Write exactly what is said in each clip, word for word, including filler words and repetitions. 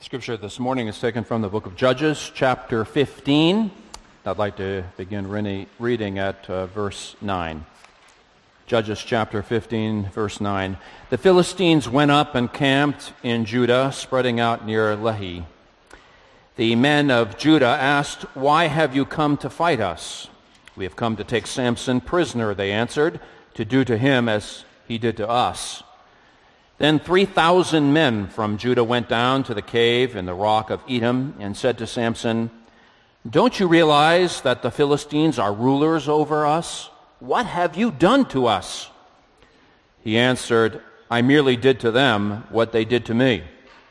Scripture this morning is taken from the book of Judges, chapter fifteen. I'd like to begin re- reading at uh, verse nine. Judges chapter fifteen, verse nine. The Philistines went up and camped in Judah, spreading out near Lehi. The men of Judah asked, "Why have you come to fight us?" "We have come to take Samson prisoner," they answered, "to do to him as he did to us." Then three thousand men from Judah went down to the cave in the rock of Edom and said to Samson, "Don't you realize that the Philistines are rulers over us? What have you done to us?" He answered, "I merely did to them what they did to me."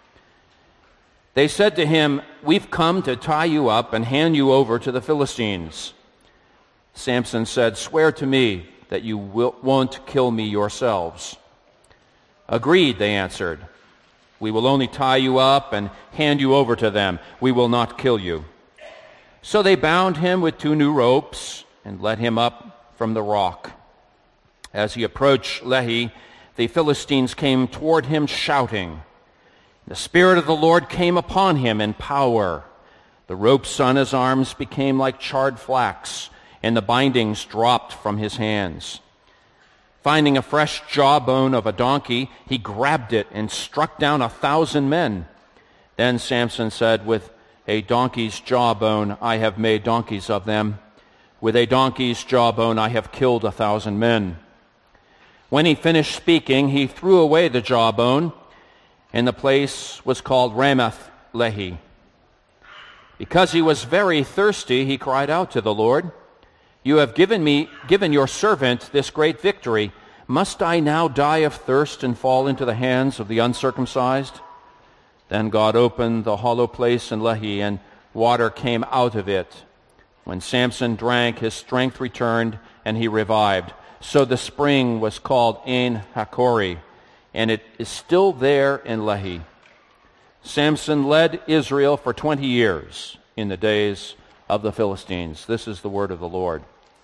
They said to him, "We've come to tie you up and hand you over to the Philistines." Samson said, "Swear to me that you will, won't kill me yourselves." "Agreed," they answered. "We will only tie you up and hand you over to them. We will not kill you." So they bound him with two new ropes and led him up from the rock. As he approached Lehi, the Philistines came toward him shouting. The Spirit of the Lord came upon him in power. The ropes on his arms became like charred flax, and the bindings dropped from his hands. Finding a fresh jawbone of a donkey, he grabbed it and struck down a thousand men. Then Samson said, "With a donkey's jawbone I have made donkeys of them. With a donkey's jawbone I have killed a thousand men." When he finished speaking, he threw away the jawbone, and the place was called Ramath Lehi. Because he was very thirsty, he cried out to the Lord, "You have given me, given your servant this great victory. Must I now die of thirst and fall into the hands of the uncircumcised?" Then God opened the hollow place in Lehi, and water came out of it. When Samson drank, his strength returned, and he revived. So the spring was called Ein Hakori, and it is still there in Lehi. Samson led Israel for twenty years in the days of the Philistines. This is the word of the Lord.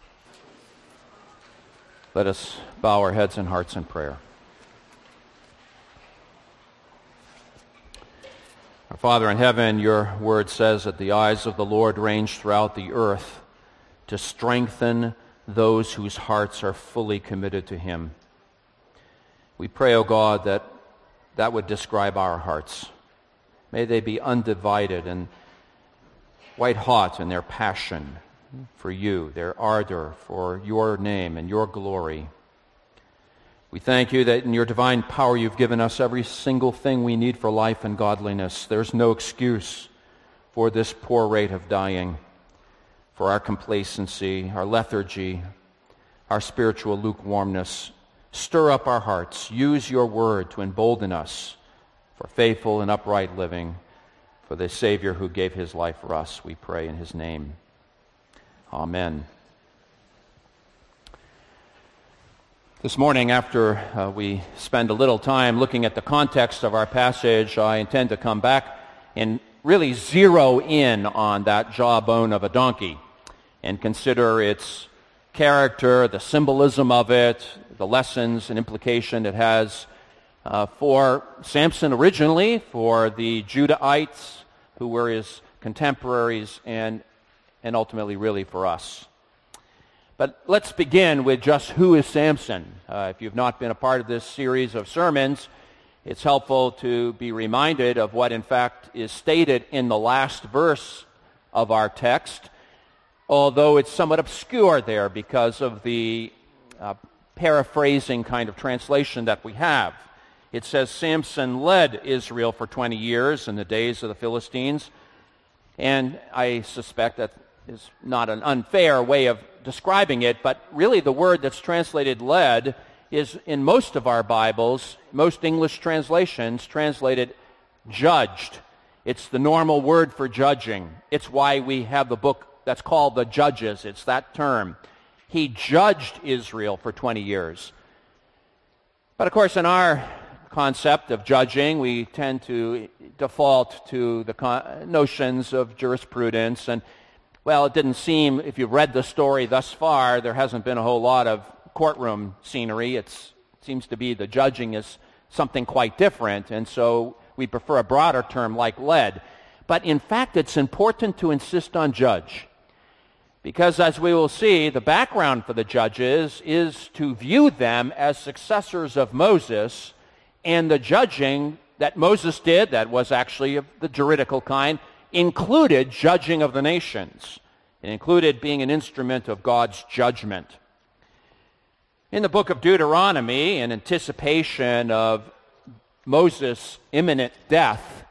Let us bow our heads and hearts in prayer. Our Father in heaven, your word says that the eyes of the Lord range throughout the earth to strengthen those whose hearts are fully committed to him. We pray, O God, that that would describe our hearts. May they be undivided and white hot in their passion for you, their ardor for your name and your glory. We thank you that in your divine power you've given us every single thing we need for life and godliness. There's no excuse for this poor rate of dying, for our complacency, our lethargy, our spiritual lukewarmness. Stir up our hearts. Use your word to embolden us for faithful and upright living, for the Savior who gave his life for us, we pray in his name. Amen. This morning, after uh, we spend a little time looking at the context of our passage, I intend to come back and really zero in on that jawbone of a donkey and consider its character, the symbolism of it, the lessons and implication it has uh, for Samson originally, for the Judahites who were his contemporaries, and and ultimately really for us. But let's begin with just who is Samson. Uh, if you've not been a part of this series of sermons, it's helpful to be reminded of what in fact is stated in the last verse of our text, although it's somewhat obscure there because of the uh, paraphrasing kind of translation that we have. It says Samson led Israel for twenty years in the days of the Philistines, and I suspect that is not an unfair way of describing it, but really the word that's translated led is in most of our Bibles, most English translations, translated judged. It's the normal word for judging. It's why we have the book that's called the Judges. It's that term. He judged Israel for twenty years. But of course, in our concept of judging, we tend to default to the con- notions of jurisprudence. And, well, it didn't seem, if you've read the story thus far, there hasn't been a whole lot of courtroom scenery. It's, it seems to be the judging is something quite different. And so we prefer a broader term like led. But in fact, it's important to insist on judge. Because as we will see, the background for the judges is to view them as successors of Moses, and the judging that Moses did, that was actually of the juridical kind, included judging of the nations. It included being an instrument of God's judgment. In the book of Deuteronomy, in anticipation of Moses' imminent death,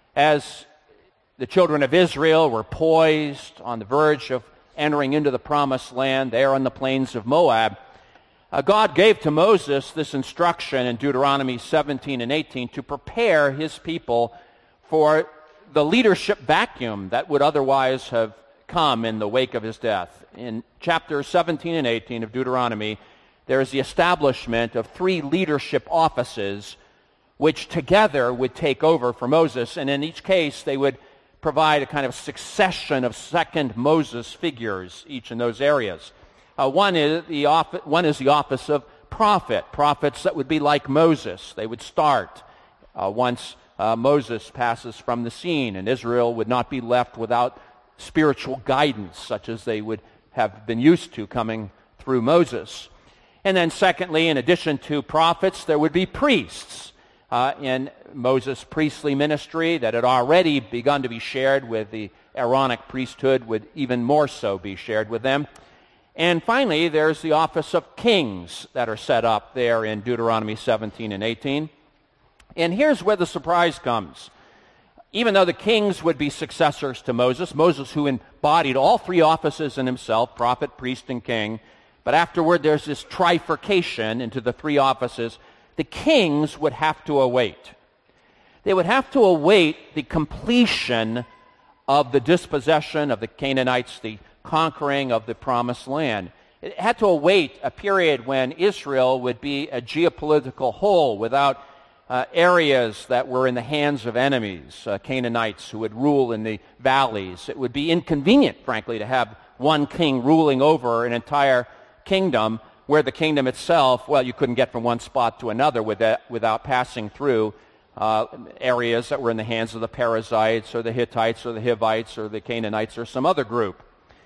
as the children of Israel were poised on the verge of entering into the promised land there on the plains of Moab, uh, God gave to Moses this instruction in Deuteronomy seventeen and eighteen to prepare his people for the leadership vacuum that would otherwise have come in the wake of his death. In chapters seventeen and eighteen of Deuteronomy, there is the establishment of three leadership offices which together would take over for Moses, and in each case they would provide a kind of succession of second Moses figures, each in those areas. Uh, one is the office, one is the office of prophet, prophets that would be like Moses. They would start uh, once uh, Moses passes from the scene, and Israel would not be left without spiritual guidance, such as they would have been used to coming through Moses. And then secondly, in addition to prophets, there would be priests. Uh, in Moses' priestly ministry that had already begun to be shared with the Aaronic priesthood would even more so be shared with them. And finally, there's the office of kings that are set up there in Deuteronomy seventeen and eighteen. And here's where the surprise comes. Even though the kings would be successors to Moses, Moses who embodied all three offices in himself, prophet, priest, and king, but afterward there's this trifurcation into the three offices, the kings would have to await. They would have to await the completion of the dispossession of the Canaanites, the conquering of the promised land. It had to await a period when Israel would be a geopolitical whole without uh, areas that were in the hands of enemies, uh, Canaanites who would rule in the valleys. It would be inconvenient, frankly, to have one king ruling over an entire kingdom where the kingdom itself, well, you couldn't get from one spot to another with that, without passing through uh, areas that were in the hands of the Perizzites or the Hittites or the Hivites or the Canaanites or some other group.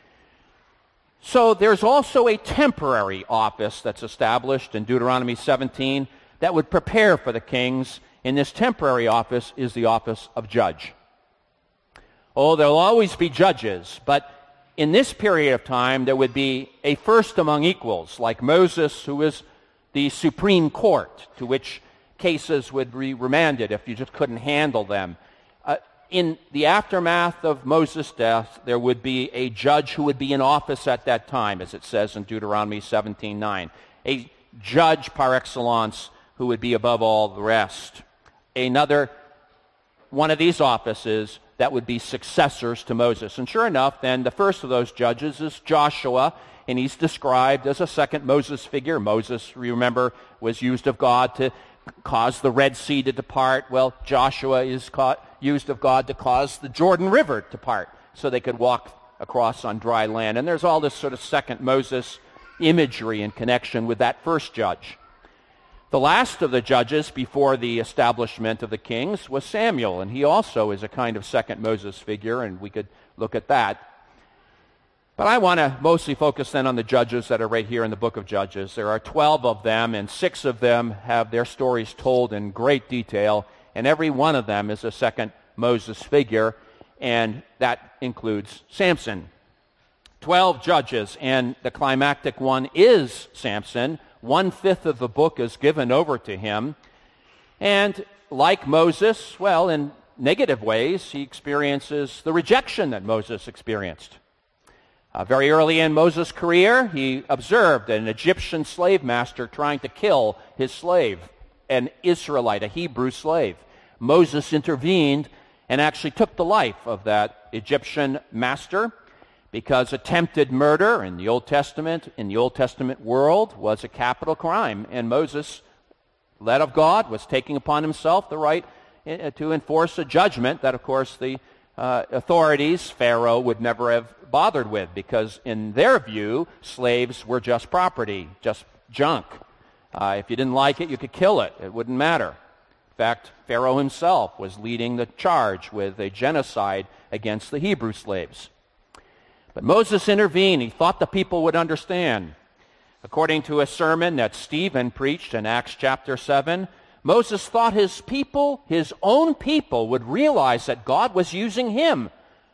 So there's also a temporary office that's established in Deuteronomy seventeen that would prepare for the kings. In this temporary office is the office of judge. Oh, there'll always be judges, but in this period of time, there would be a first among equals, like Moses, who is the supreme court, to which cases would be remanded if you just couldn't handle them. Uh, in the aftermath of Moses' death, there would be a judge who would be in office at that time, as it says in Deuteronomy seventeen nine. A judge par excellence who would be above all the rest. Another one of these offices that would be successors to Moses. And sure enough, then, the first of those judges is Joshua, and he's described as a second Moses figure. Moses, remember, was used of God to cause the Red Sea to depart. Well, Joshua is caught, used of God to cause the Jordan River to part so they could walk across on dry land. And there's all this sort of second Moses imagery in connection with that first judge. The last of the judges before the establishment of the kings was Samuel, and he also is a kind of second Moses figure, and we could look at that. But I want to mostly focus then on the judges that are right here in the book of Judges. There are twelve of them, and six of them have their stories told in great detail, and every one of them is a second Moses figure, and that includes Samson. Twelve judges, and the climactic one is Samson. One-fifth of the book is given over to him. And like Moses, well, in negative ways, he experiences the rejection that Moses experienced. Uh, very early in Moses' career, he observed an Egyptian slave master trying to kill his slave, an Israelite, a Hebrew slave. Moses intervened and actually took the life of that Egyptian master, because attempted murder in the Old Testament, in the Old Testament world, was a capital crime. And Moses, led of God, was taking upon himself the right to enforce a judgment that, of course, the uh, authorities, Pharaoh, would never have bothered with, because in their view, slaves were just property, just junk. Uh, if you didn't like it, you could kill it. It wouldn't matter. fact, Pharaoh himself was leading the charge with a genocide against the Hebrew slaves. But Moses intervened. He thought the people would understand. According to a sermon that Stephen preached in Acts chapter seven, Moses thought his people, his own people, would realize that God was using him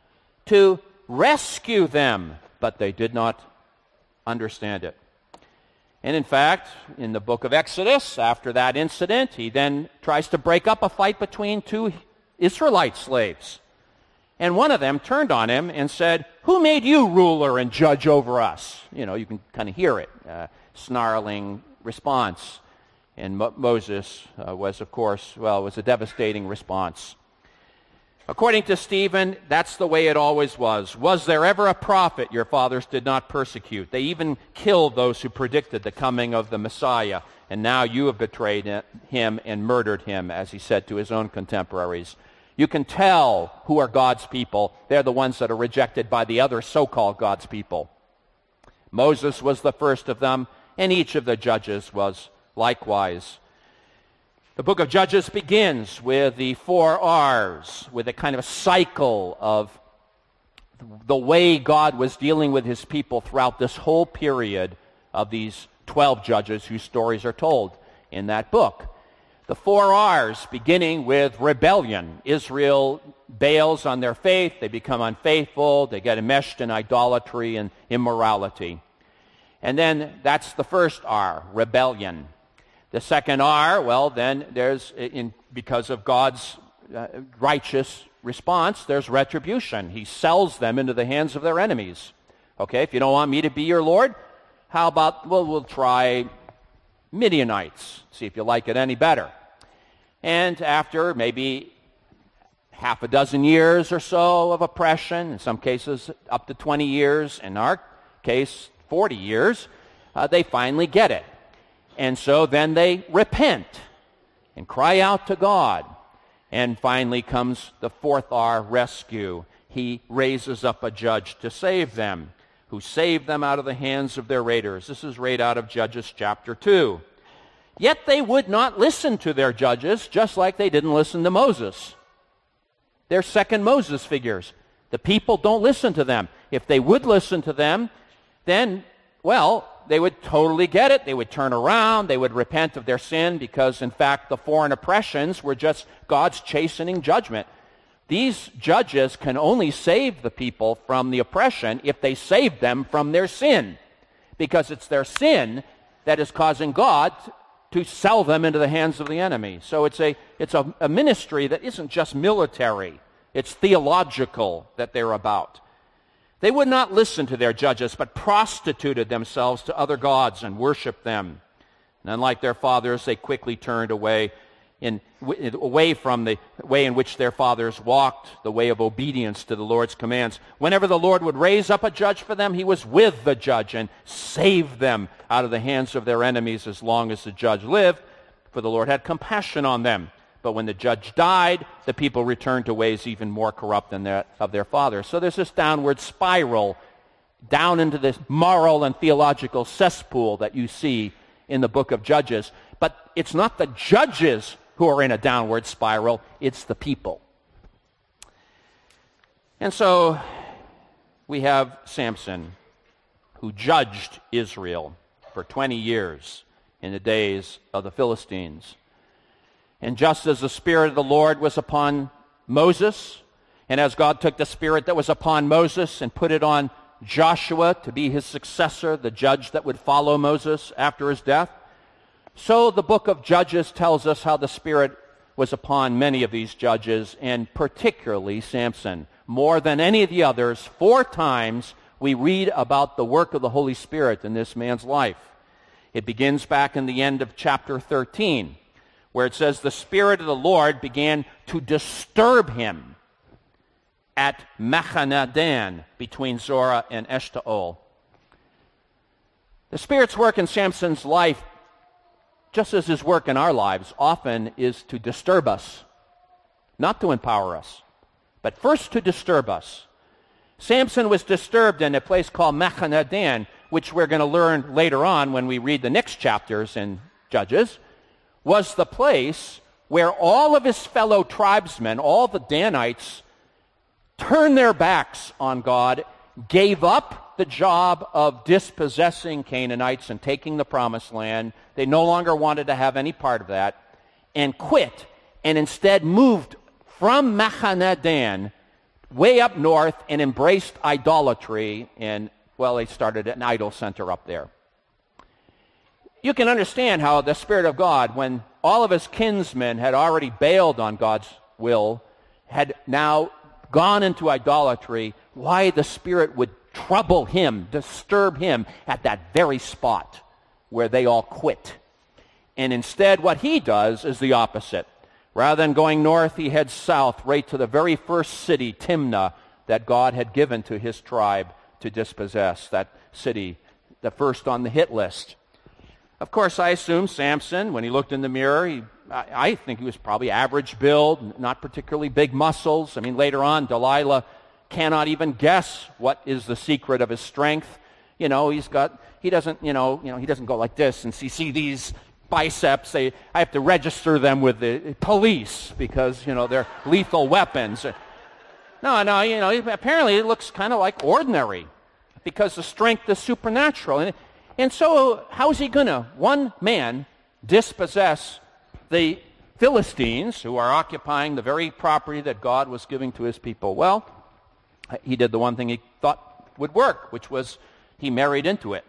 to rescue them, but they did not understand it. And in fact, in the book of Exodus, after that incident, he then tries to break up a fight between two Israelite slaves. And one of them turned on him and said, "Who made you ruler and judge over us?" You know, you can kind of hear it, uh, snarling response. And Mo- Moses uh, was, of course, well, it was a devastating response. According to Stephen, that's the way it always was. Was there ever a prophet your fathers did not persecute? They even killed those who predicted the coming of the Messiah. And now you have betrayed him and murdered him, as he said to his own contemporaries. You can tell who are God's people. They're the ones that are rejected by the other so-called God's people. Moses was the first of them, and each of the judges was likewise. The book of Judges begins with the four R's, with a kind of a cycle of the way God was dealing with his people throughout this whole period of these twelve judges whose stories are told in that book. The four R's, beginning with rebellion. Israel bails on their faith, they become unfaithful, they get enmeshed in idolatry and immorality. And then that's the first R, rebellion. The second R, well, then there's, in, because of God's uh, righteous response, there's retribution. He sells them into the hands of their enemies. Okay, if you don't want me to be your Lord, how about, well, we'll try Midianites, see if you like it any better. And after maybe half a dozen years or so of oppression, in some cases up to twenty years, in our case forty years, uh, they finally get it. And so then they repent and cry out to God. And finally comes the fourth R, rescue. He raises up a judge to save them, who saved them out of the hands of their raiders. This is right out of Judges chapter two. Yet they would not listen to their judges, just like they didn't listen to Moses. They're second Moses figures. The people don't listen to them. If they would listen to them, then, well, they would totally get it. They would turn around. They would repent of their sin because, in fact, the foreign oppressions were just God's chastening judgment. These judges can only save the people from the oppression if they save them from their sin, because it's their sin that is causing God to sell them into the hands of the enemy. So it's a it's a, a ministry that isn't just military. It's theological that they're about. They would not listen to their judges, but prostituted themselves to other gods and worshiped them. And unlike their fathers, they quickly turned away in, away from the way in which their fathers walked, the way of obedience to the Lord's commands. Whenever the Lord would raise up a judge for them, he was with the judge and saved them out of the hands of their enemies as long as the judge lived, for the Lord had compassion on them. But when the judge died, the people returned to ways even more corrupt than that of their fathers. So there's this downward spiral down into this moral and theological cesspool that you see in the book of Judges. But it's not the judges who are in a downward spiral, it's the people. And so we have Samson, who judged Israel for twenty years in the days of the Philistines. And just as the Spirit of the Lord was upon Moses, and as God took the Spirit that was upon Moses and put it on Joshua to be his successor, the judge that would follow Moses after his death, so the book of Judges tells us how the Spirit was upon many of these judges, and particularly Samson. More than any of the others, four times we read about the work of the Holy Spirit in this man's life. It begins back in the end of chapter thirteen, where it says the Spirit of the Lord began to disturb him at Machanadan between Zorah and Eshtaol. The Spirit's work in Samson's life, just as his work in our lives, often is to disturb us, not to empower us, but first to disturb us. Samson was disturbed in a place called Machanadan, which we're going to learn later on when we read the next chapters in Judges, was the place where all of his fellow tribesmen, all the Danites, turned their backs on God, gave up the job of dispossessing Canaanites and taking the promised land. They no longer wanted to have any part of that, and quit, and instead moved from Machaneh Dan way up north and embraced idolatry, and, well, they started an idol center up there. You can understand how the Spirit of God, when all of his kinsmen had already bailed on God's will, had now gone into idolatry, why the Spirit would trouble him, disturb him at that very spot where they all quit. And instead, what he does is the opposite. Rather than going north, he heads south right to the very first city, Timnah, that God had given to his tribe to dispossess, that city, the first on the hit list. Of course, I assume Samson, when he looked in the mirror, he, I, I think he was probably average build, not particularly big muscles. I mean, later on, Delilah cannot even guess what is the secret of his strength. You know, he's got, he doesn't, you know, you know, he doesn't go like this and see, see these biceps. They, I have to register them with the police because, you know, they're lethal weapons. No, no, you know, apparently it looks kind of like ordinary because the strength is supernatural. And, and so how is he going to, one man, dispossess the Philistines who are occupying the very property that God was giving to his people? Well, he did the one thing he thought would work, which was he married into it.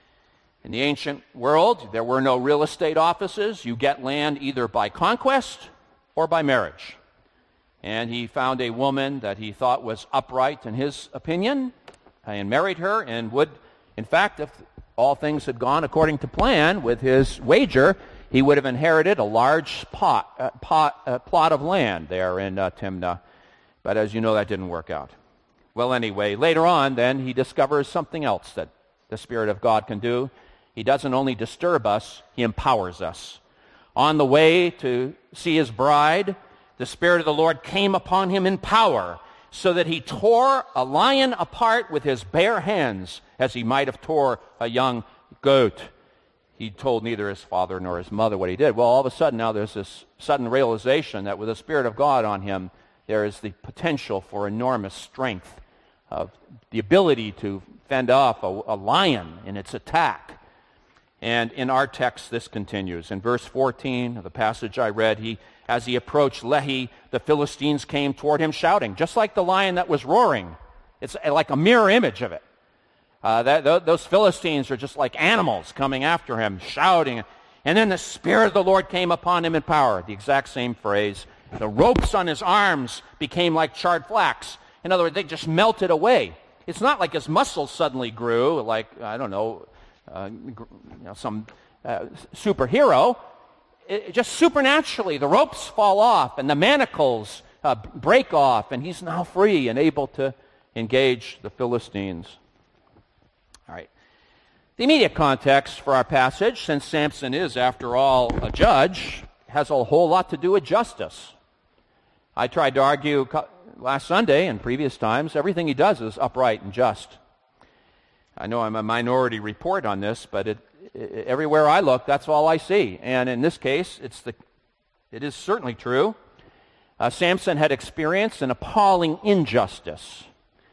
In the ancient world, there were no real estate offices. You get land either by conquest or by marriage. And he found a woman that he thought was upright in his opinion and married her, and would, in fact, if all things had gone according to plan with his wager, he would have inherited a large pot, uh, pot, uh, plot of land there in uh, Timnah. But as you know, that didn't work out. Well, anyway, later on, then, he discovers something else that the Spirit of God can do. He doesn't only disturb us, he empowers us. On the way to see his bride, the Spirit of the Lord came upon him in power, so that he tore a lion apart with his bare hands, as he might have tore a young goat. He told neither his father nor his mother what he did. Well, all of a sudden now there's this sudden realization that with the Spirit of God on him, there is the potential for enormous strength, of the ability to fend off a, a lion in its attack. And in our text, this continues. In verse fourteen of the passage I read, he, as he approached Lehi, the Philistines came toward him shouting, just like the lion that was roaring. It's like a mirror image of it. Uh, that, th- those Philistines are just like animals coming after him, shouting. And then the Spirit of the Lord came upon him in power. The exact same phrase. The ropes on his arms became like charred flax. In other words, they just melted away. It's not like his muscles suddenly grew, like, I don't know, uh, you know some uh, superhero. It, it just supernaturally, the ropes fall off and the manacles uh, break off, and he's now free and able to engage the Philistines. All right. The immediate context for our passage, since Samson is, after all, a judge, has a whole lot to do with justice. I tried to argue last Sunday and previous times, everything he does is upright and just. I know I'm a minority report on this, but it, it, everywhere I look, that's all I see. And in this case, it's the, it is certainly true. Uh, Samson had experienced an appalling injustice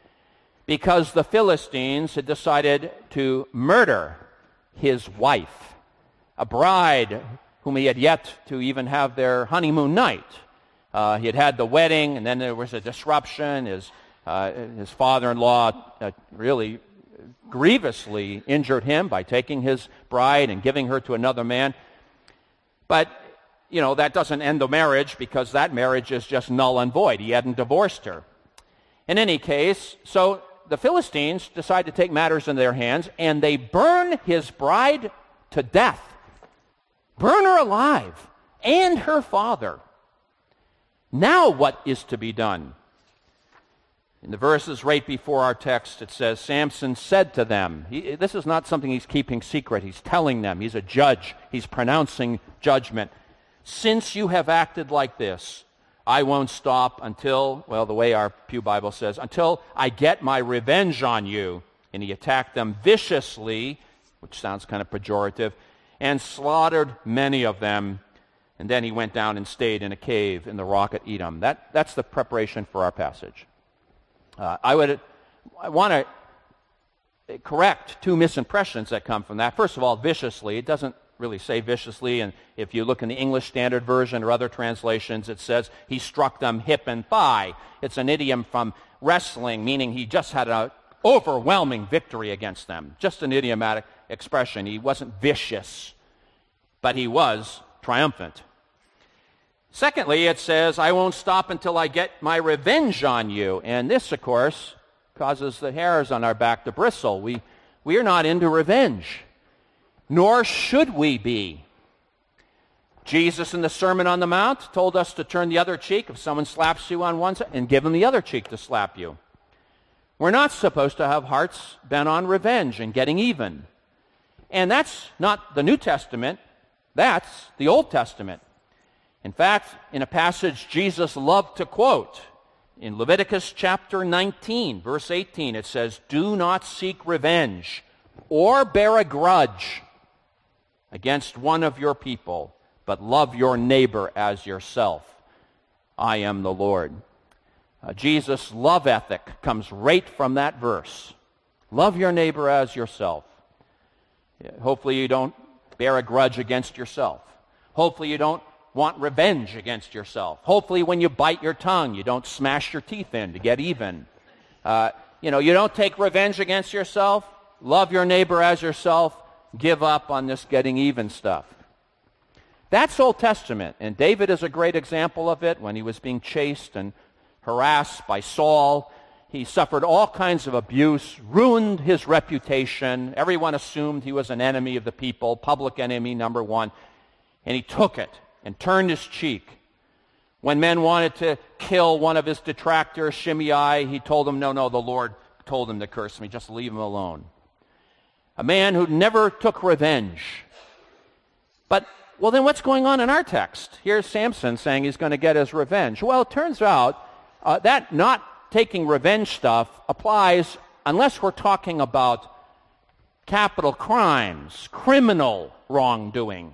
because the Philistines had decided to murder his wife, a bride whom he had yet to even have their honeymoon night. Uh, he had had the wedding, and then there was a disruption. His, uh, his father-in-law uh, really grievously injured him by taking his bride and giving her to another man. But, you know, that doesn't end the marriage, because that marriage is just null and void. He hadn't divorced her. In any case, so the Philistines decide to take matters in their hands, and they burn his bride to death. Burn her alive, and her father. Now what is to be done? In the verses right before our text, it says, Samson said to them, he, this is not something he's keeping secret. He's telling them. He's a judge. He's pronouncing judgment. Since you have acted like this, I won't stop until, well, the way our Pew Bible says, until I get my revenge on you. And he attacked them viciously, which sounds kind of pejorative, and slaughtered many of them. And then he went down and stayed in a cave in the rock at Edom. That, that's the preparation for our passage. Uh, I would I want to correct two misimpressions that come from that. First of all, viciously. It doesn't really say viciously, and if you look in the English Standard Version or other translations, it says he struck them hip and thigh. It's an idiom from wrestling, meaning he just had an overwhelming victory against them. Just an idiomatic expression. He wasn't vicious, but he was triumphant. Secondly, it says, I won't stop until I get my revenge on you. And this, of course, causes the hairs on our back to bristle. We, we are not into revenge, nor should we be. Jesus in the Sermon on the Mount told us to turn the other cheek if someone slaps you on one side and give them the other cheek to slap you. We're not supposed to have hearts bent on revenge and getting even. And that's not the New Testament. That's the Old Testament. In fact, in a passage Jesus loved to quote, in Leviticus chapter nineteen, verse eighteen, it says, do not seek revenge or bear a grudge against one of your people, but love your neighbor as yourself. I am the Lord. Uh, Jesus' love ethic comes right from that verse. Love your neighbor as yourself. Yeah, hopefully you don't bear a grudge against yourself. Hopefully you don't want revenge against yourself. Hopefully when you bite your tongue, you don't smash your teeth in to get even. Uh, you know, you don't take revenge against yourself. Love your neighbor as yourself. Give up on this getting even stuff. That's Old Testament, and David is a great example of it. When he was being chased and harassed by Saul, he suffered all kinds of abuse, ruined his reputation. Everyone assumed he was an enemy of the people, public enemy number one, and he took it and turned his cheek. When men wanted to kill one of his detractors, Shimei, he told them, no, no, the Lord told him to curse me. Just leave him alone. A man who never took revenge. But, well, then what's going on in our text? Here's Samson saying he's going to get his revenge. Well, it turns out uh, that not taking revenge stuff applies unless we're talking about capital crimes, criminal wrongdoing.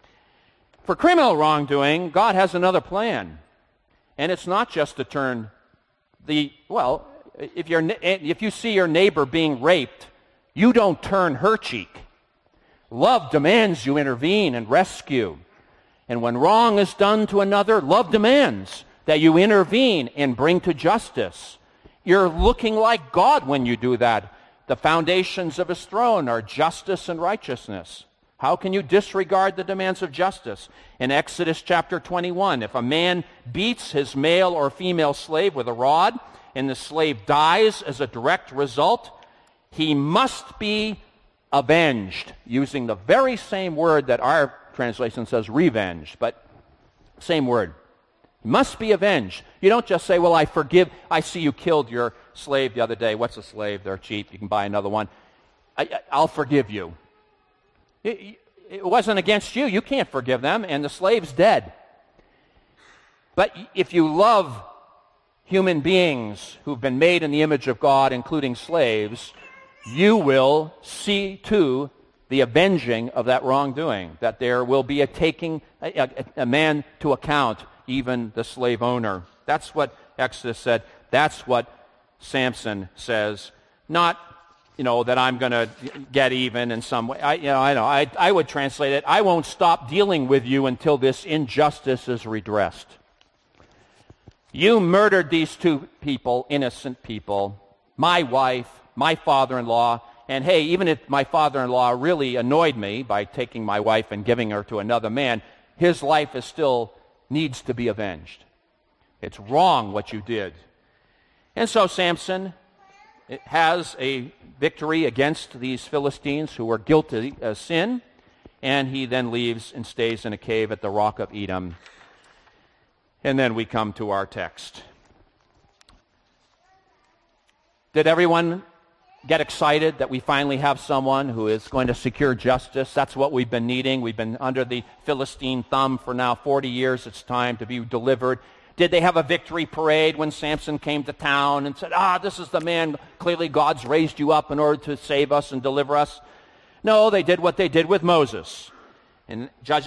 For criminal wrongdoing, God has another plan. And it's not just to turn the, well, if, you're, if you see your neighbor being raped, you don't turn her cheek. Love demands you intervene and rescue. And when wrong is done to another, love demands that you intervene and bring to justice. You're looking like God when you do that. The foundations of his throne are justice and righteousness. How can you disregard the demands of justice? In Exodus chapter twenty-one, if a man beats his male or female slave with a rod and the slave dies as a direct result, he must be avenged, using the very same word that our translation says revenge, but same word. He must be avenged. You don't just say, well, I forgive. I see you killed your slave the other day. What's a slave? They're cheap. You can buy another one. I, I'll forgive you. It, it wasn't against you. You can't forgive them, and the slave's dead. But if you love human beings who've been made in the image of God, including slaves, you will see to the avenging of that wrongdoing, that there will be a taking a, a, a man to account, even the slave owner. That's what Exodus said. That's what Samson says. Not, you know, that I'm going to get even in some way. I, you know, I know. I, I would translate it, I won't stop dealing with you until this injustice is redressed. You murdered these two people, innocent people, my wife, my father-in-law, and hey, even if my father-in-law really annoyed me by taking my wife and giving her to another man, his life is still needs to be avenged. It's wrong what you did. And so Samson has a victory against these Philistines who were guilty of sin, and he then leaves and stays in a cave at the rock of Edom. And then we come to our text. Did everyone get excited that we finally have someone who is going to secure justice? That's what we've been needing. We've been under the Philistine thumb for now forty years. It's time to be delivered. Did they have a victory parade when Samson came to town and said, ah, this is the man, clearly God's raised you up in order to save us and deliver us? No, they did what they did with Moses. In Judges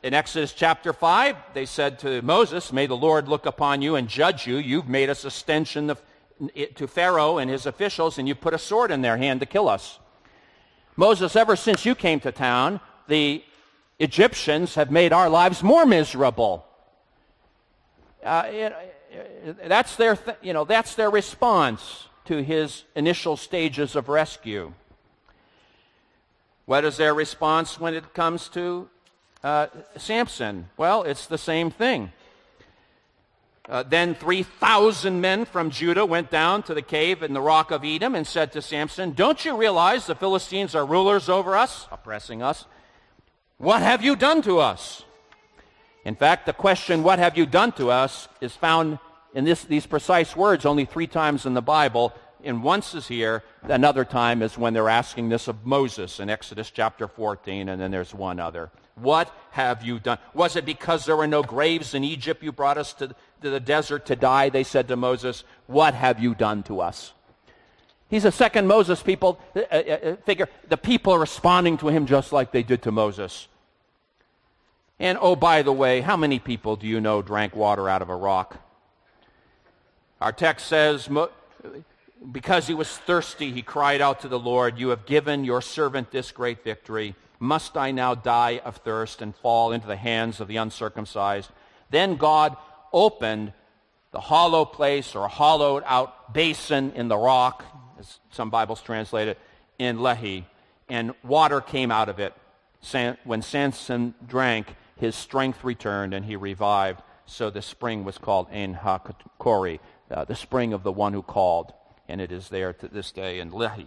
in Exodus chapter five, they said to Moses, "May the Lord look upon you and judge you. You've made us a stench in the, to Pharaoh and his officials, and you put a sword in their hand to kill us." Moses, ever since you came to town, the Egyptians have made our lives more miserable. Uh, it, it, that's their, th- you know, that's their response to his initial stages of rescue. What is their response when it comes to uh, Samson? Well, it's the same thing. Uh, then three thousand men from Judah went down to the cave in the rock of Edom and said to Samson, "Don't you realize the Philistines are rulers over us, oppressing us? What have you done to us?" In fact, the question, "What have you done to us?" is found in this, these precise words only three times in the Bible. And once is here, another time is when they're asking this of Moses in Exodus chapter fourteen, and then there's one other. What have you done? Was it because there were no graves in Egypt you brought us to, to the desert to die? They said to Moses, "What have you done to us?" He's a second Moses people uh, uh, figure. The people are responding to him just like they did to Moses. And oh, by the way, how many people do you know drank water out of a rock? Our text says, because he was thirsty, he cried out to the Lord, "You have given your servant this great victory. Must I now die of thirst and fall into the hands of the uncircumcised?" Then God opened the hollow place, or hollowed out basin in the rock, as some Bibles translate it, in Lehi, and water came out of it. When Samson drank, his strength returned and he revived. So the spring was called En HaKori, uh, the spring of the one who called. And it is there to this day in Lehi.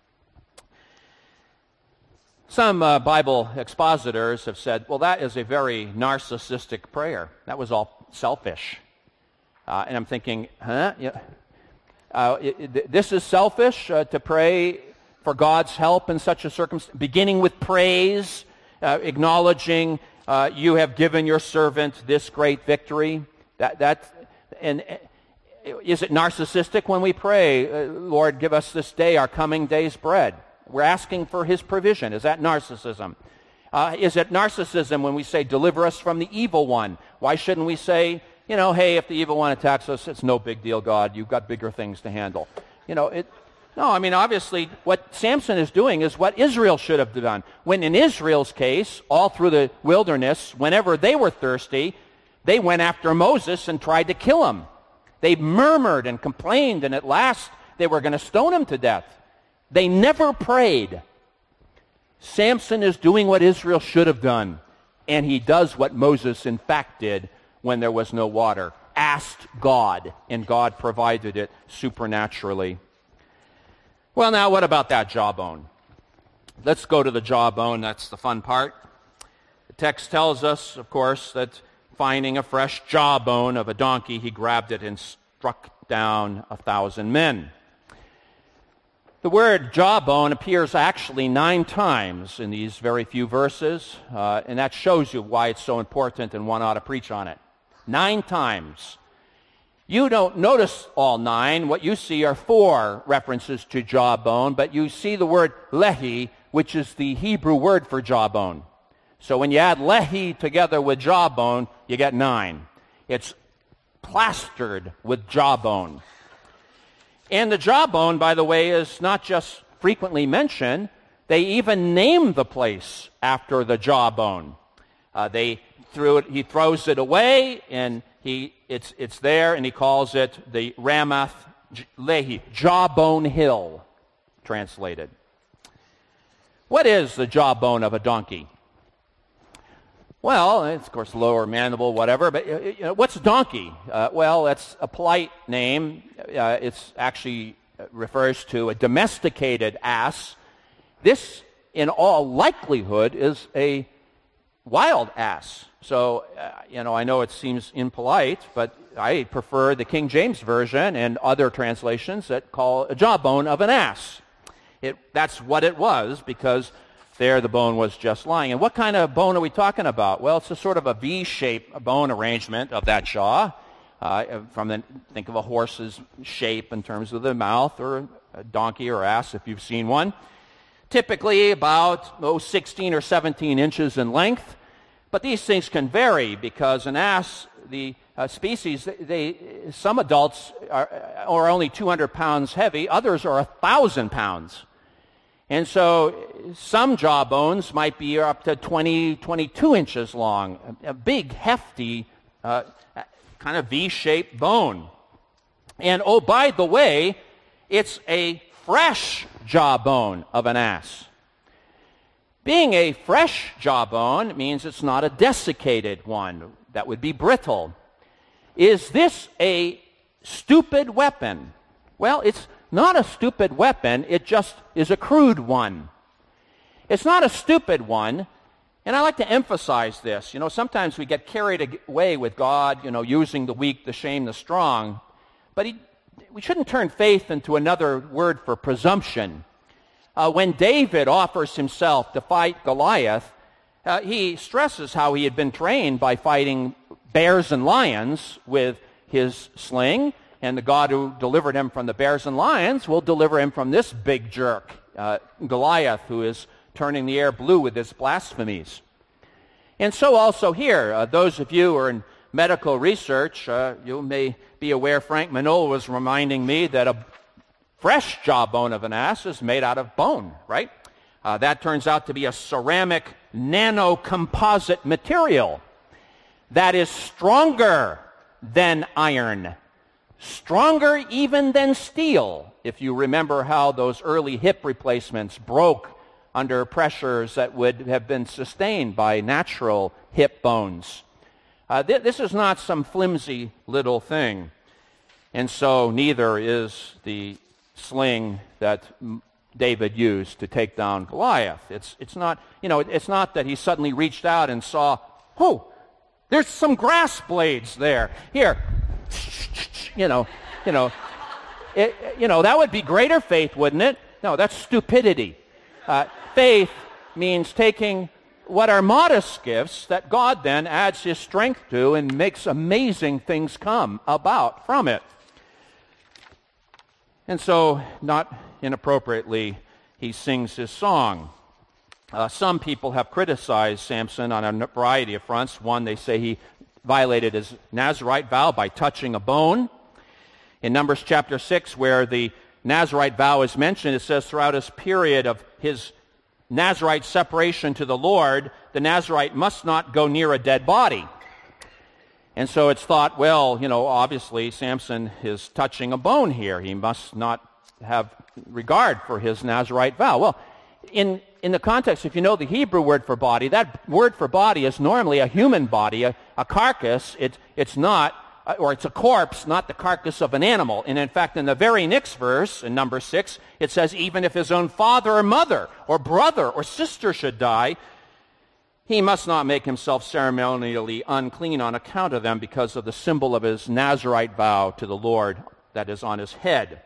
Some uh, Bible expositors have said, well, that is a very narcissistic prayer. That was all selfish. Uh, and I'm thinking, huh? Yeah. Uh, it, it, this is selfish uh, to pray for God's help in such a circumstance, beginning with praise, uh, acknowledging uh, you have given your servant this great victory. That that and. Is it narcissistic when we pray, uh, "Lord, give us this day our coming day's bread"? We're asking for his provision. Is that narcissism? Uh, is it narcissism when we say, "Deliver us from the evil one"? Why shouldn't we say, you know, "Hey, if the evil one attacks us, it's no big deal, God. You've got bigger things to handle"? You know, it. No, I mean, obviously, what Samson is doing is what Israel should have done. When in Israel's case, all through the wilderness, whenever they were thirsty, they went after Moses and tried to kill him. They murmured and complained, and at last they were going to stone him to death. They never prayed. Samson is doing what Israel should have done, and he does what Moses in fact did when there was no water. Asked God, and God provided it supernaturally. Well, now what about that jawbone? Let's go to the jawbone. That's the fun part. The text tells us, of course, that finding a fresh jawbone of a donkey, he grabbed it and struck down a thousand men. The word jawbone appears actually nine times in these very few verses, uh, and that shows you why it's so important and one ought to preach on it. Nine times. You don't notice all nine. What you see are four references to jawbone, but you see the word lehi, which is the Hebrew word for jawbone. So when you add lehi together with jawbone, you get nine. It's plastered with jawbone. And the jawbone, by the way, is not just frequently mentioned. They even name the place after the jawbone. Uh, they threw it. He throws it away, and he it's it's there, and he calls it the Ramath Lehi, Jawbone Hill, translated. What is the jawbone of a donkey? Well, it's, of course, lower mandible, whatever, but you know, what's a donkey? Uh, well, that's a polite name. Uh, it's actually uh, refers to a domesticated ass. This, in all likelihood, is a wild ass. So, uh, you know, I know it seems impolite, but I prefer the King James Version and other translations that call a jawbone of an ass. It, that's what it was, because there the bone was just lying. And what kind of bone are we talking about? Well, it's a sort of a V-shaped bone arrangement of that jaw. Uh, from the, think of a horse's shape in terms of the mouth, or a donkey or ass if you've seen one. Typically about oh, sixteen or seventeen inches in length. But these things can vary because an ass, the uh, species, they, some adults are, are only two hundred pounds heavy, others are one thousand pounds. And so some jawbones might be up to twenty, twenty-two inches long, a, a big, hefty, uh, kind of V-shaped bone. And oh, by the way, it's a fresh jawbone of an ass. Being a fresh jawbone means it's not a desiccated one. That would be brittle. Is this a stupid weapon? Well, it's not a stupid weapon, it just is a crude one. It's not a stupid one, and I like to emphasize this. You know, sometimes we get carried away with God, you know, using the weak to shame the strong, but he, we shouldn't turn faith into another word for presumption. Uh, when David offers himself to fight Goliath, uh, he stresses how he had been trained by fighting bears and lions with his sling, and the God who delivered him from the bears and lions will deliver him from this big jerk, uh, Goliath, who is turning the air blue with his blasphemies. And so also here, uh, those of you who are in medical research, uh, you may be aware Frank Manola was reminding me that a fresh jawbone of an ass is made out of bone, right? Uh, that turns out to be a ceramic nanocomposite material that is stronger than iron. Stronger even than steel, if you remember how those early hip replacements broke under pressures that would have been sustained by natural hip bones. Uh, th- this is not some flimsy little thing. And so neither is the sling that David used to take down Goliath. It's, it's not, you know, it's not that he suddenly reached out and saw, oh, there's some grass blades there. Here, you know, you know, it, you know, that would be greater faith, wouldn't it? No, that's stupidity. Uh, faith means taking what are modest gifts that God then adds his strength to and makes amazing things come about from it. And so, not inappropriately, he sings his song. Uh, some people have criticized Samson on a variety of fronts. One, they say he violated his Nazirite vow by touching a bone. In Numbers chapter six, where the Nazirite vow is mentioned, it says throughout his period of his Nazirite separation to the Lord, the Nazirite must not go near a dead body. And so it's thought, well, you know, obviously Samson is touching a bone here. He must not have regard for his Nazirite vow. Well, in in the context, if you know the Hebrew word for body, that word for body is normally a human body, a, a carcass. It, it's not, or it's a corpse, not the carcass of an animal. And in fact, in the very next verse, in number six, it says, even if his own father or mother or brother or sister should die, he must not make himself ceremonially unclean on account of them because of the symbol of his Nazirite vow to the Lord that is on his head.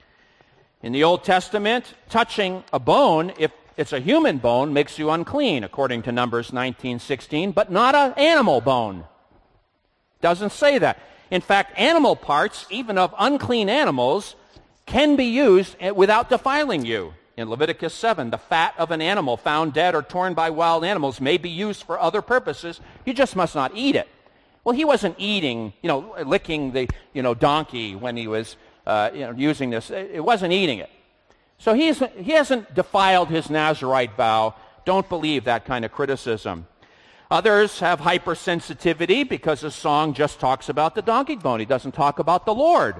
In the Old Testament, touching a bone, if it's a human bone, makes you unclean, according to Numbers nineteen sixteen, but not an animal bone. Doesn't say that. In fact, animal parts, even of unclean animals, can be used without defiling you. In Leviticus seven, the fat of an animal found dead or torn by wild animals may be used for other purposes. You just must not eat it. Well, he wasn't eating, you know, licking the, you know, donkey when he was, uh, you know, using this. It wasn't eating it. So he's, he hasn't defiled his Nazirite vow. Don't believe that kind of criticism. Others have hypersensitivity because the song just talks about the donkey bone. He doesn't talk about the Lord.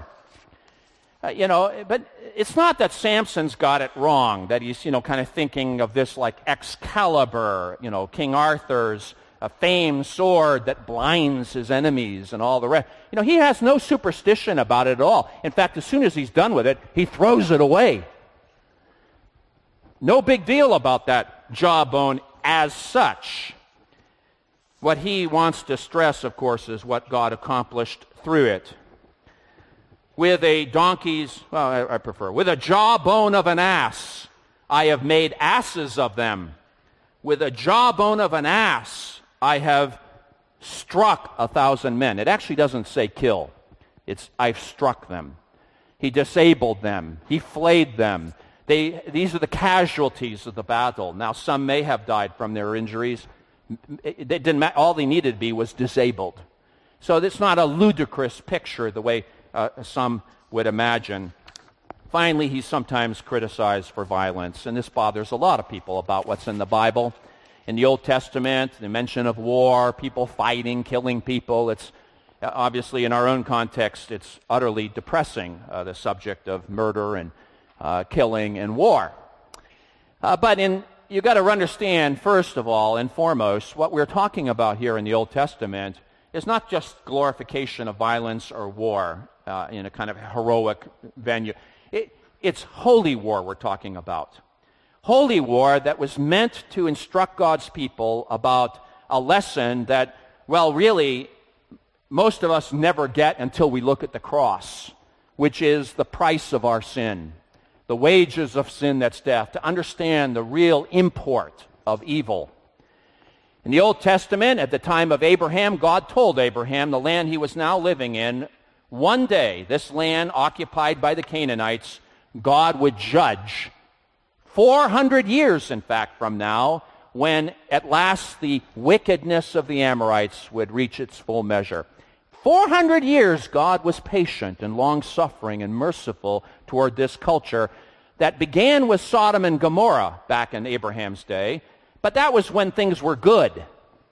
Uh, you know, but it's not that Samson's got it wrong, that he's, you know, kind of thinking of this like Excalibur, you know, King Arthur's uh, famed sword that blinds his enemies and all the rest. You know, he has no superstition about it at all. In fact, as soon as he's done with it, he throws it away. No big deal about that jawbone as such. What he wants to stress, of course, is what God accomplished through it. With a donkey's, well, I, I prefer, with a jawbone of an ass, I have made asses of them. With a jawbone of an ass, I have struck a thousand men. It actually doesn't say kill. It's, I've struck them. He disabled them. He flayed them. They, these are the casualties of the battle. Now, some may have died from their injuries. it didn't matter. All they needed to be was disabled. So it's not a ludicrous picture the way uh, some would imagine. Finally, he's sometimes criticized for violence, and this bothers a lot of people about what's in the Bible. In the Old Testament, the mention of war, people fighting, killing people, it's obviously in our own context, it's utterly depressing, uh, the subject of murder and uh, killing and war. Uh, but in you've got to understand, first of all and foremost, what we're talking about here in the Old Testament is not just glorification of violence or war uh, in a kind of heroic venue. It, it's holy war we're talking about. Holy war that was meant to instruct God's people about a lesson that, well, really, most of us never get until we look at the cross, which is the price of our sin. The wages of sin, that's death, to understand the real import of evil. In the Old Testament, at the time of Abraham, God told Abraham the land he was now living in, one day, this land occupied by the Canaanites, God would judge four hundred years, in fact, from now, when at last the wickedness of the Amorites would reach its full measure. four hundred years, God was patient and long-suffering and merciful toward this culture that began with Sodom and Gomorrah back in Abraham's day, but that was when things were good.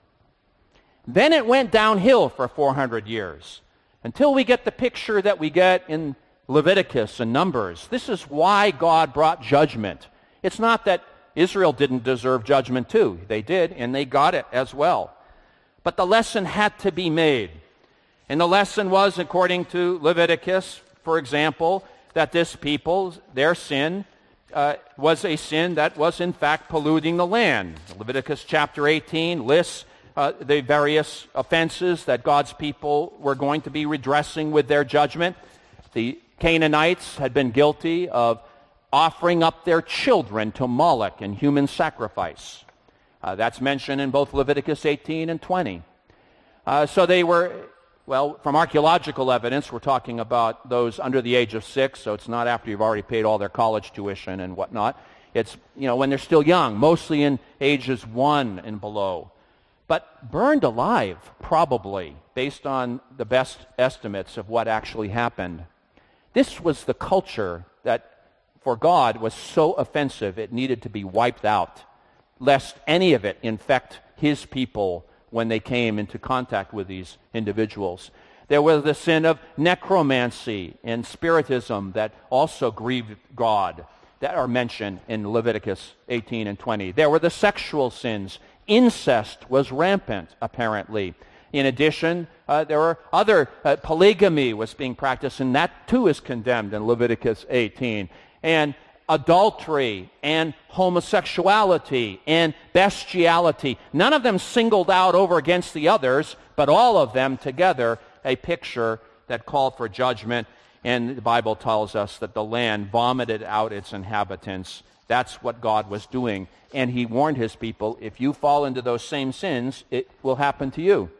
Then it went downhill for four hundred years, until we get the picture that we get in Leviticus and Numbers. This is why God brought judgment. It's not that Israel didn't deserve judgment too. They did, and they got it as well. But the lesson had to be made. And the lesson was, according to Leviticus, for example, that this people, their sin, uh, was a sin that was in fact polluting the land. Leviticus chapter eighteen lists uh, the various offenses that God's people were going to be redressing with their judgment. The Canaanites had been guilty of offering up their children to Moloch in human sacrifice. Uh, that's mentioned in both Leviticus eighteen and twenty. Uh, so they were, well, from archaeological evidence, we're talking about those under the age of six, so it's not after you've already paid all their college tuition and whatnot. It's, you know, when they're still young, mostly in ages one and below. But burned alive, probably, based on the best estimates of what actually happened. This was the culture that for God was so offensive it needed to be wiped out, lest any of it infect his people when they came into contact with these individuals. There was the sin of necromancy and spiritism that also grieved God, that are mentioned in Leviticus eighteen and twenty. There were the sexual sins. Incest was rampant, apparently. In addition, uh, there were other, uh, polygamy was being practiced, and that too is condemned in Leviticus eighteen. And adultery and homosexuality and bestiality. None of them singled out over against the others, but all of them together a picture that called for judgment. And the Bible tells us that the land vomited out its inhabitants. That's what God was doing. And he warned his people, if you fall into those same sins, it will happen to you.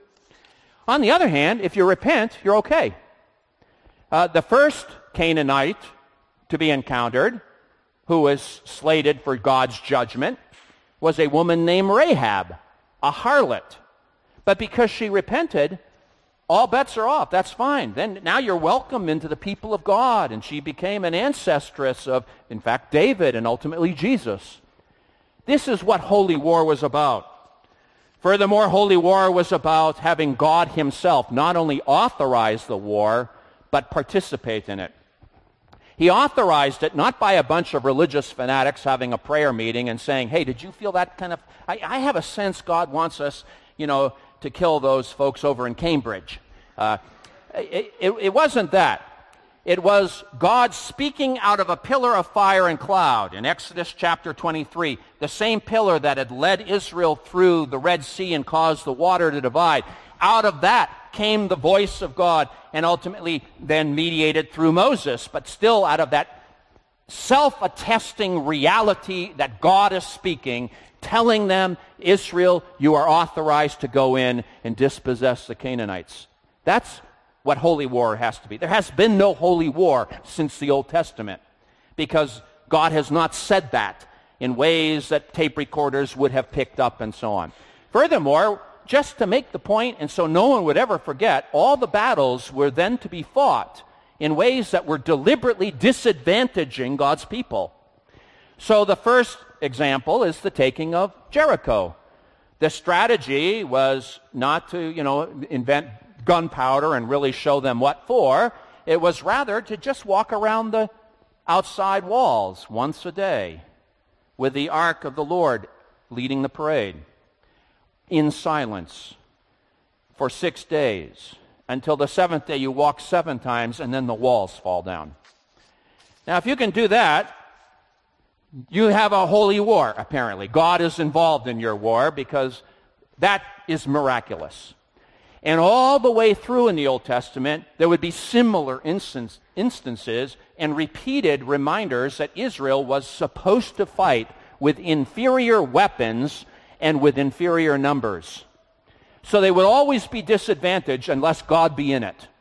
On the other hand, if you repent, you're okay. Uh, the first Canaanite to be encountered, who was slated for God's judgment, was a woman named Rahab, a harlot. But because she repented, all bets are off. That's fine. Then now you're welcome into the people of God, and she became an ancestress of, in fact, David and ultimately Jesus. This is what holy war was about. Furthermore, holy war was about having God himself not only authorize the war, but participate in it. He authorized it not by a bunch of religious fanatics having a prayer meeting and saying, hey, did you feel that kind of... I, I have a sense God wants us, you know, to kill those folks over in Cambridge. Uh, it, it, it wasn't that. It was God speaking out of a pillar of fire and cloud in Exodus chapter twenty-three, the same pillar that had led Israel through the Red Sea and caused the water to divide. Out of that came the voice of God, and ultimately then mediated through Moses, but still out of that self-attesting reality that God is speaking, telling them, Israel, you are authorized to go in and dispossess the Canaanites. That's what holy war has to be. There has been no holy war since the Old Testament, because God has not said that in ways that tape recorders would have picked up and so on. Furthermore, just to make the point, and so no one would ever forget, all the battles were then to be fought in ways that were deliberately disadvantaging God's people. So the first example is the taking of Jericho. The strategy was not to, you know, invent gunpowder and really show them what for. It was rather to just walk around the outside walls once a day with the ark of the Lord leading the parade in silence for six days. Until the seventh day you walk seven times and then the walls fall down. Now, if you can do that, you have a holy war, apparently. God is involved in your war because that is miraculous. And all the way through in the Old Testament, there would be similar instance, instances and repeated reminders that Israel was supposed to fight with inferior weapons and with inferior numbers. So they would always be disadvantaged unless God be in it.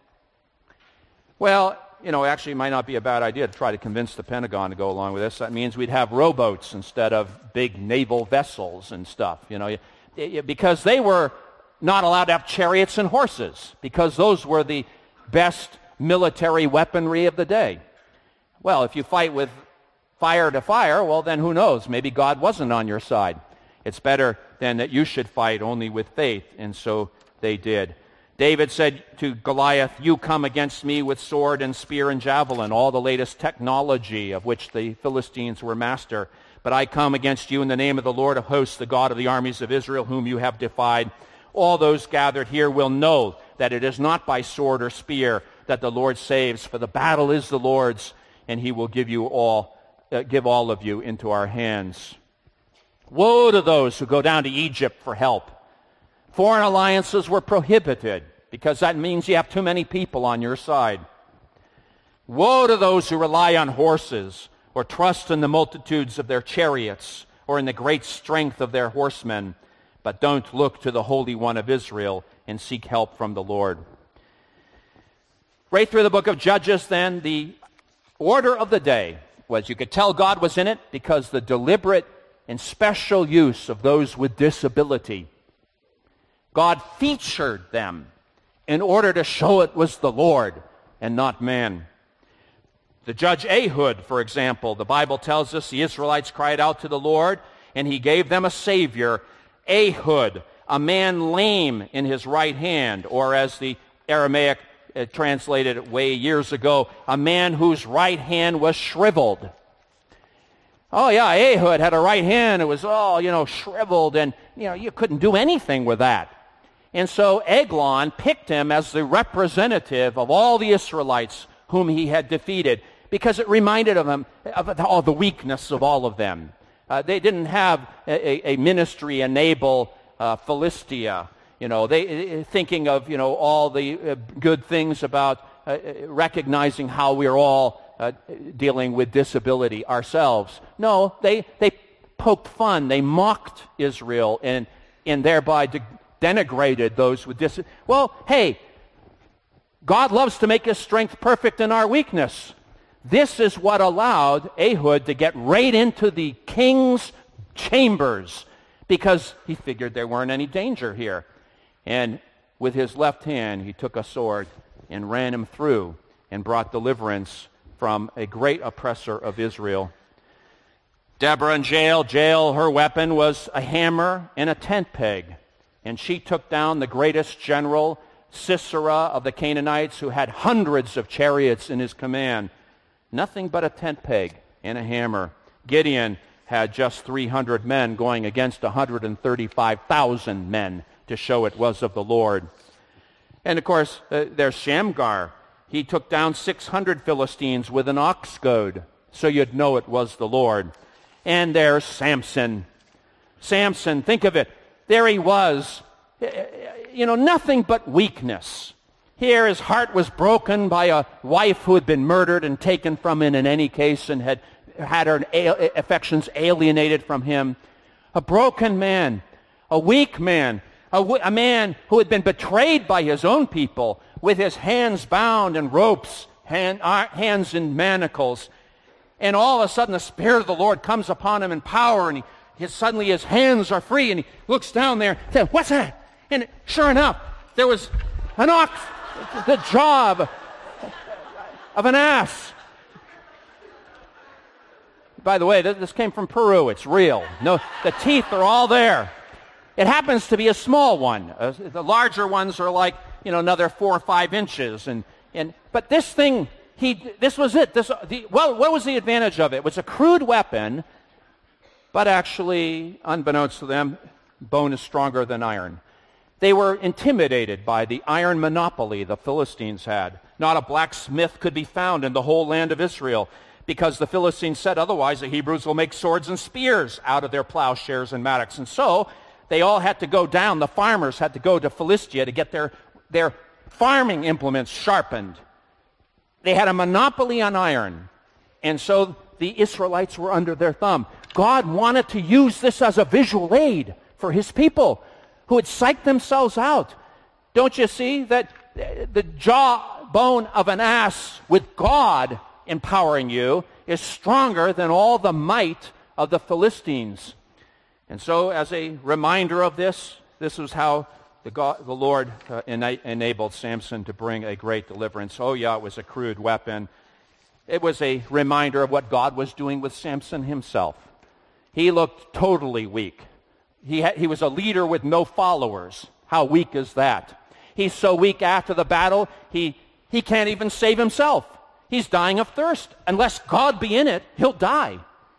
Well, you know, actually it might not be a bad idea to try to convince the Pentagon to go along with this. That means we'd have rowboats instead of big naval vessels and stuff, you know, because they were not allowed to have chariots and horses because those were the best military weaponry of the day. Well, if you fight with fire to fire, well, then who knows? Maybe God wasn't on your side. It's better than that you should fight only with faith, and so they did. David said to Goliath, "You come against me with sword and spear and javelin," all the latest technology of which the Philistines were master. "But I come against you in the name of the Lord of hosts, the God of the armies of Israel, whom you have defied. All those gathered here will know that it is not by sword or spear that the Lord saves, for the battle is the Lord's, and he will give you all, uh, give all of you into our hands." Woe to those who go down to Egypt for help. Foreign alliances were prohibited because that means you have too many people on your side. Woe to those who rely on horses or trust in the multitudes of their chariots or in the great strength of their horsemen, but don't look to the Holy One of Israel and seek help from the Lord. Right through the book of Judges, then, the order of the day was, you could tell God was in it because the deliberate and special use of those with disability. God featured them in order to show it was the Lord and not man. The judge Ehud, for example, the Bible tells us the Israelites cried out to the Lord, and he gave them a Savior, Ehud, a man lame in his right hand, or as the Aramaic uh, translated it way years ago, a man whose right hand was shriveled. Oh, yeah, Ehud had a right hand. It was all, you know, shriveled, and, you know, you couldn't do anything with that. And so Eglon picked him as the representative of all the Israelites whom he had defeated because it reminded of him of all the weakness of all of them. Uh, they didn't have a, a ministry enable uh, Philistia, you know, they thinking of, you know, all the uh, good things about uh, recognizing how we're all Uh, dealing with disability ourselves. No, they they poked fun. They mocked Israel and and thereby de- denigrated those with disability. Well, hey, God loves to make his strength perfect in our weakness. This is what allowed Ehud to get right into the king's chambers because he figured there weren't any danger here. And with his left hand, he took a sword and ran him through and brought deliverance from a great oppressor of Israel. Deborah in jail, jail, her weapon was a hammer and a tent peg. And she took down the greatest general, Sisera of the Canaanites, who had hundreds of chariots in his command. Nothing but a tent peg and a hammer. Gideon had just three hundred men going against one hundred thirty-five thousand men to show it was of the Lord. And of course, uh, there's Shamgar. He took down six hundred Philistines with an ox goad, so you'd know it was the Lord. And there's Samson. Samson, think of it. There he was, you know, nothing but weakness. Here his heart was broken by a wife who had been murdered and taken from him in any case and had had her affections alienated from him. A broken man, a weak man, a, w- a man who had been betrayed by his own people, with his hands bound in ropes, hand, uh, hands in manacles. And all of a sudden the Spirit of the Lord comes upon him in power, and he, his, suddenly his hands are free, and he looks down there and says, "What's that?" And sure enough, there was an ox, the jaw of, of an ass. By the way, this came from Peru. It's real. No, the teeth are all there. It happens to be a small one. Uh, the larger ones are like, you know, another four or five inches. And, and but this thing, he this was it. This the, well, what was the advantage of it? It was a crude weapon, but actually, unbeknownst to them, bone is stronger than iron. They were intimidated by the iron monopoly the Philistines had. Not a blacksmith could be found in the whole land of Israel, because the Philistines said otherwise the Hebrews will make swords and spears out of their plowshares and mattocks. And so they all had to go down. The farmers had to go to Philistia to get their, their farming implements sharpened. They had a monopoly on iron. And so the Israelites were under their thumb. God wanted to use this as a visual aid for his people who had psyched themselves out. Don't you see that the jawbone of an ass with God empowering you is stronger than all the might of the Philistines? And so as a reminder of this, this was how the, God, the Lord uh, ena- enabled Samson to bring a great deliverance. Oh yeah, it was a crude weapon. It was a reminder of what God was doing with Samson himself. He looked totally weak. He, ha- he was a leader with no followers. How weak is that? He's so weak after the battle, he, he can't even save himself. He's dying of thirst. Unless God be in it, he'll die.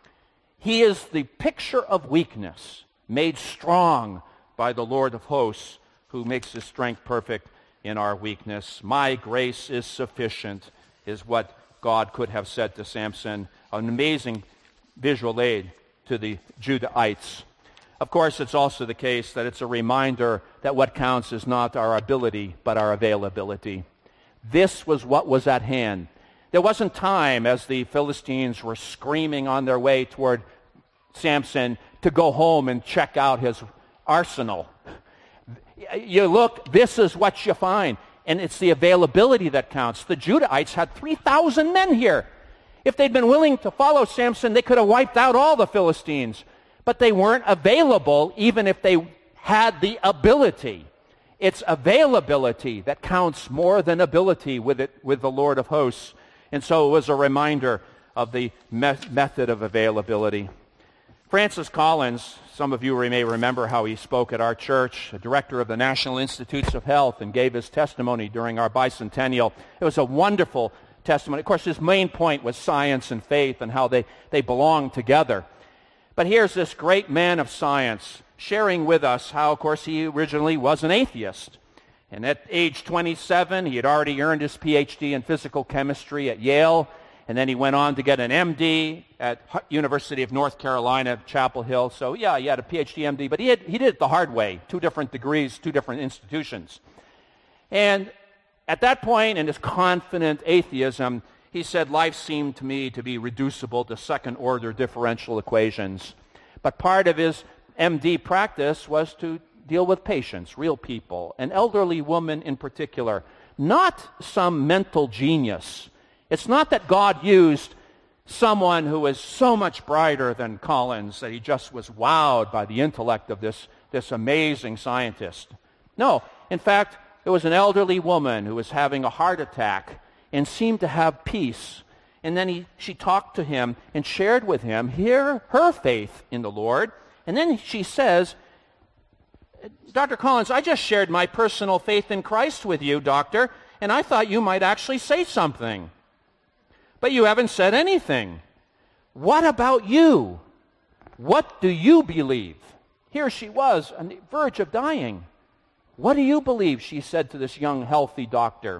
He is the picture of weakness, made strong by the Lord of hosts, who makes his strength perfect in our weakness. My grace is sufficient, is what God could have said to Samson. An amazing visual aid to the Judahites. Of course, it's also the case that it's a reminder that what counts is not our ability, but our availability. This was what was at hand. There wasn't time, as the Philistines were screaming on their way toward Samson, to go home and check out his arsenal. You look, this is what you find. And it's the availability that counts. The Judahites had three thousand men here. If they'd been willing to follow Samson, they could have wiped out all the Philistines. But they weren't available, even if they had the ability. It's availability that counts more than ability with it, with the Lord of hosts. And so it was a reminder of the me- method of availability. Francis Collins, some of you may remember how he spoke at our church, a director of the National Institutes of Health, and gave his testimony during our bicentennial. It was a wonderful testimony. Of course, his main point was science and faith and how they, they belong together. But here's this great man of science sharing with us how, of course, he originally was an atheist. And at age twenty-seven, he had already earned his P H D in physical chemistry at Yale. And then he went on to get an M D at University of North Carolina, Chapel Hill. So, yeah, he had a P H D, M D, but he, had, he did it the hard way, two different degrees, two different institutions. And at that point, in his confident atheism, he said, life seemed to me to be reducible to second-order differential equations. But part of his M D practice was to deal with patients, real people, an elderly woman in particular, not some mental genius. It's not that God used someone who was so much brighter than Collins that he just was wowed by the intellect of this, this amazing scientist. No, in fact, it was an elderly woman who was having a heart attack and seemed to have peace. And then he, she talked to him and shared with him here her faith in the Lord. And then she says, Doctor Collins, I just shared my personal faith in Christ with you, doctor, and I thought you might actually say something. But you haven't said anything. What about you? What do you believe? Here she was on the verge of dying. What do you believe? She said to this young, healthy doctor.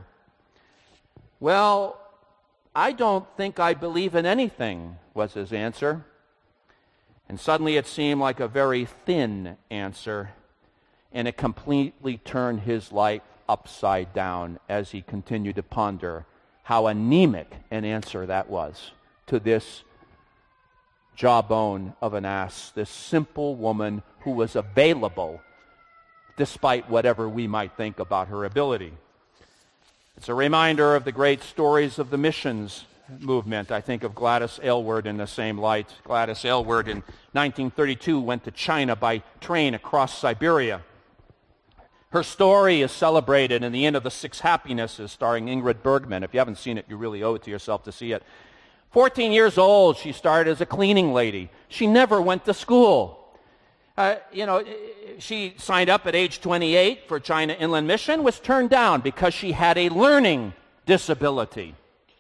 Well, I don't think I believe in anything, was his answer. And suddenly it seemed like a very thin answer, and it completely turned his life upside down as he continued to ponder how anemic an answer that was to this jawbone of an ass, this simple woman who was available despite whatever we might think about her ability. It's a reminder of the great stories of the missions movement. I think of Gladys Aylward in the same light. Gladys Aylward in nineteen thirty-two went to China by train across Siberia. Her story is celebrated in The Inn of the Six Happinesses, starring Ingrid Bergman. If you haven't seen it, you really owe it to yourself to see it. fourteen years old, she started as a cleaning lady. She never went to school. Uh, you know, she signed up at age twenty-eight for China Inland Mission, was turned down because she had a learning disability.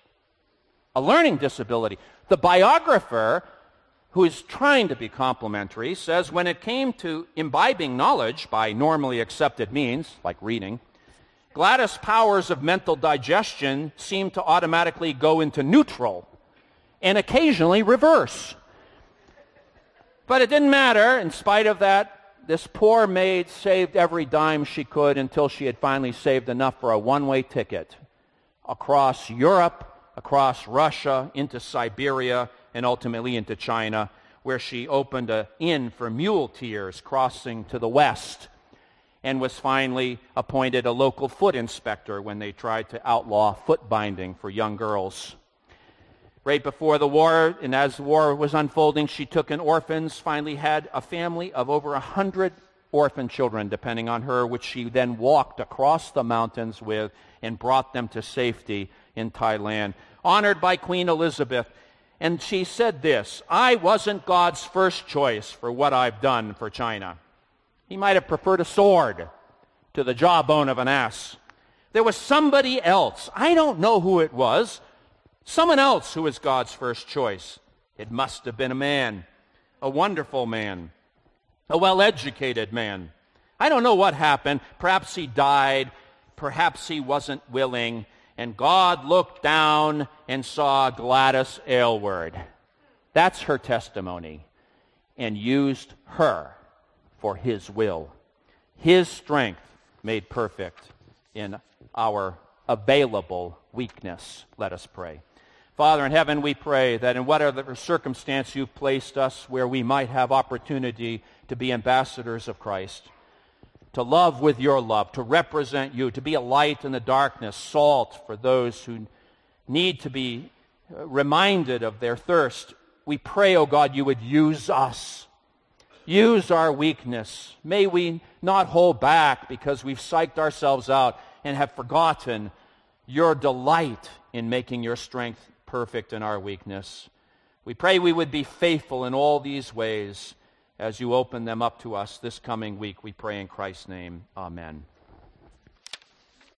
A learning disability. The biographer, who is trying to be complimentary, says when it came to imbibing knowledge by normally accepted means, like reading, Gladys' powers of mental digestion seemed to automatically go into neutral and occasionally reverse. But it didn't matter. In spite of that, this poor maid saved every dime she could until she had finally saved enough for a one-way ticket across Europe, across Russia, into Siberia, and ultimately into China, where she opened an inn for muleteers crossing to the west and was finally appointed a local foot inspector when they tried to outlaw foot binding for young girls. Right before the war, and as the war was unfolding, she took in orphans, finally had a family of over a hundred orphan children, depending on her, which she then walked across the mountains with and brought them to safety in Thailand, honored by Queen Elizabeth. And she said this, I wasn't God's first choice for what I've done for China. He might have preferred a sword to the jawbone of an ass. There was somebody else. I don't know who it was. Someone else who was God's first choice. It must have been a man, a wonderful man, a well-educated man. I don't know what happened. Perhaps he died. Perhaps he wasn't willing. And God looked down and saw Gladys Aylward. That's her testimony. And used her for his will. His strength made perfect in our available weakness. Let us pray. Father in heaven, we pray that in whatever circumstance you've placed us where we might have opportunity to be ambassadors of Christ, to love with your love, to represent you, to be a light in the darkness, salt for those who need to be reminded of their thirst. We pray, O God, you would use us. Use our weakness. May we not hold back because we've psyched ourselves out and have forgotten your delight in making your strength perfect in our weakness. We pray we would be faithful in all these ways as you open them up to us this coming week. We pray in Christ's name. Amen.